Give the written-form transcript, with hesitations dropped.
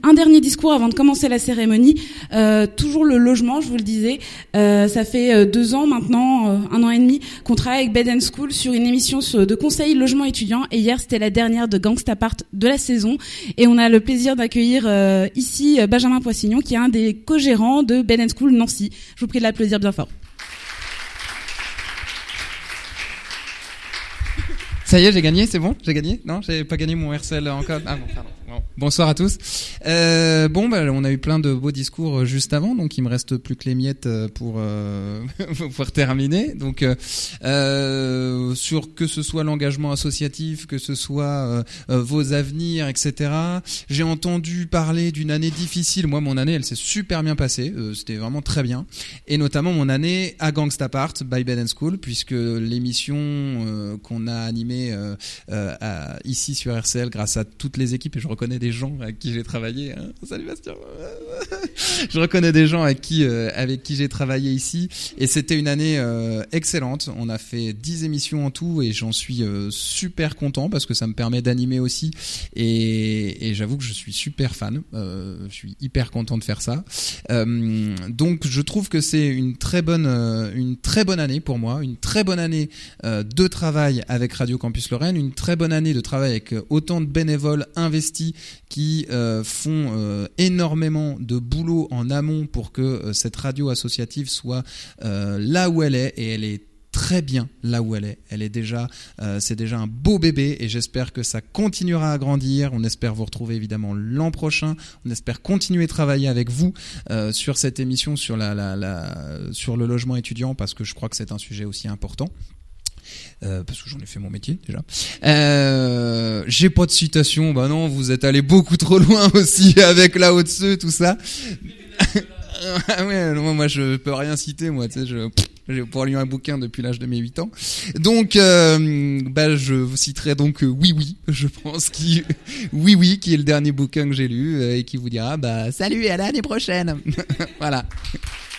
Un dernier discours avant de commencer la cérémonie. Toujours le logement, je vous le disais. Ça fait 2 ans maintenant, 1 an et demi, qu'on travaille avec Bed & School sur une émission de conseil logement étudiant. Et hier, c'était la dernière de Gangstapart de la saison. Et on a le plaisir d'accueillir ici Benjamin Poissignon, qui est un des co-gérants de Bed & School Nancy. Je vous prie de l'applaudir bien fort. Ça y est, j'ai gagné, c'est bon? J'ai gagné? Non, j'ai pas gagné mon RCL encore. Ah bon, pardon. Bon. Bonsoir à tous. On a eu plein de beaux discours juste avant, donc il me reste plus que les miettes pour pouvoir terminer. Donc sur que ce soit l'engagement associatif, que ce soit vos avenirs, etc. J'ai entendu parler d'une année difficile. Moi, mon année, elle s'est super bien passée. C'était vraiment très bien. Et notamment mon année à Gangstapart by Bed & School, puisque l'émission qu'on a animée ici sur RCL grâce à toutes les équipes, et je reconnais des gens avec qui j'ai travaillé. Hein. Salut Bastien. Je reconnais des gens avec qui j'ai travaillé ici, et c'était une année excellente. On a fait 10 émissions en tout, et j'en suis super content parce que ça me permet d'animer aussi. Et j'avoue que je suis super fan. Je suis hyper content de faire ça. Donc je trouve que c'est une très bonne année pour moi, une très bonne année de travail avec Radio Campus Lorraine, une très bonne année de travail avec autant de bénévoles investis qui font énormément de boulot en amont pour que cette radio associative soit là où elle est, et elle est très bien là où elle est. Elle est déjà, c'est déjà un beau bébé, et j'espère que ça continuera à grandir. On espère vous retrouver évidemment l'an prochain. On espère continuer à travailler avec vous sur cette émission sur sur le logement étudiant, parce que je crois que c'est un sujet aussi important. Parce que j'en ai fait mon métier déjà. J'ai pas de citation, bah non, vous êtes allé beaucoup trop loin aussi avec la Haute-Seu, tout ça. Ah ouais, non, moi je peux rien citer, moi, tu sais, j'ai pas lu un bouquin depuis l'âge de mes 8 ans. Donc, je vous citerai donc Oui Oui, je pense, Oui Oui, qui est le dernier bouquin que j'ai lu, et qui vous dira, salut et à l'année prochaine. Voilà.